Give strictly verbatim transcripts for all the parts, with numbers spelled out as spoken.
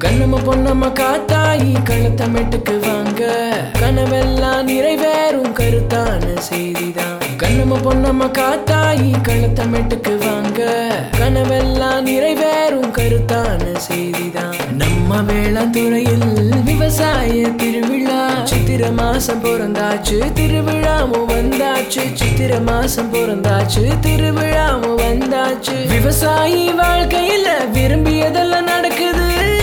கண்ணம்மா பொன்னம்மா காத்தாயி களத்தமெட்டுக்கு வாங்க, கனவெல்லாம் நிறைவேறும் கருத்தான செய்திதான். கண்ணம்மா பொன்னம்மா காத்தாயி களத்தமெட்டுக்கு வாங்க, கனவெல்லாம் நிறைவேறும் கருத்தான செய்திதான். நம்ம வேளாண்துறையில் விவசாய திருவிழா, சித்திர மாசம் பிறந்தாச்சு திருவிழாவும் வந்தாச்சு. சித்திர மாசம் பிறந்தாச்சு திருவிழாவும் வந்தாச்சு. விவசாயி வாழ்க்கையில விரும்பியதெல்லாம் நடக்குது.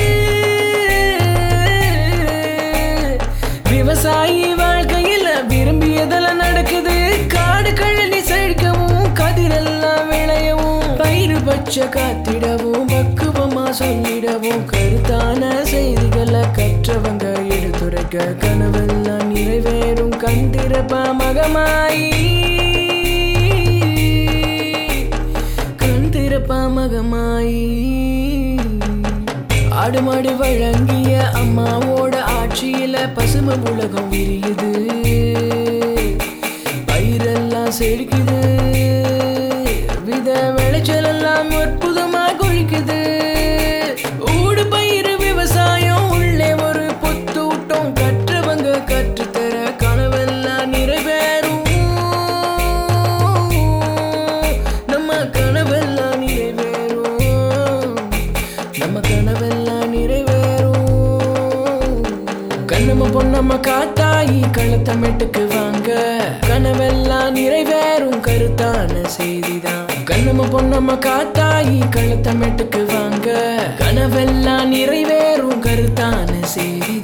விவசாயி வாழ்க்கையில விரும்பியதெல்லாம் நடக்குது. காடு கழனி செழிக்கவும் கதிரெல்லாம் விளையவும், பயிறு பச்சை காத்திடவும் பக்குவமா சொல்லிடவும், கருத்தான செய்திகளை கற்றவங்க எடுத்துரைக்க, கனவெல்லாம் நிறைவேறும் கண்டிரப்பா மகமாயி, கண்டிரப்பா மகமாயி. ஆடு மாடு வழங்கிய அம்மாவோட ஆட்சியில பசுமை உலகம் விரியுது, பயிரெல்லாம் செழிக்குது, வித விளைச்சல் எல்லாம் அற்புதமா கொழிக்குது. ஊடு பயிர் விவசாயம் உள்ளே ஒரு பொத்தூட்டம், கற்றவங்க கற்றுத்தர கனவெல்லாம் நிறைவேறும். நம்ம கனவெல்லாம் நிறைவேறும், நம்ம கனவெல்லாம் நிறைவேறும். கண்ணம்மா பொன்னம்மா காத்தாயி களத்தமெட்டுக்கு வாங்க, கனவெல்லாம் நிறைவேறும் கருத்தான செய்திதான். கண்ணம்மா பொன்னம்மா காத்தாயி களத்தமெட்டுக்கு வாங்க, கனவெல்லாம் நிறைவேறும் கருத்தான செய்தி.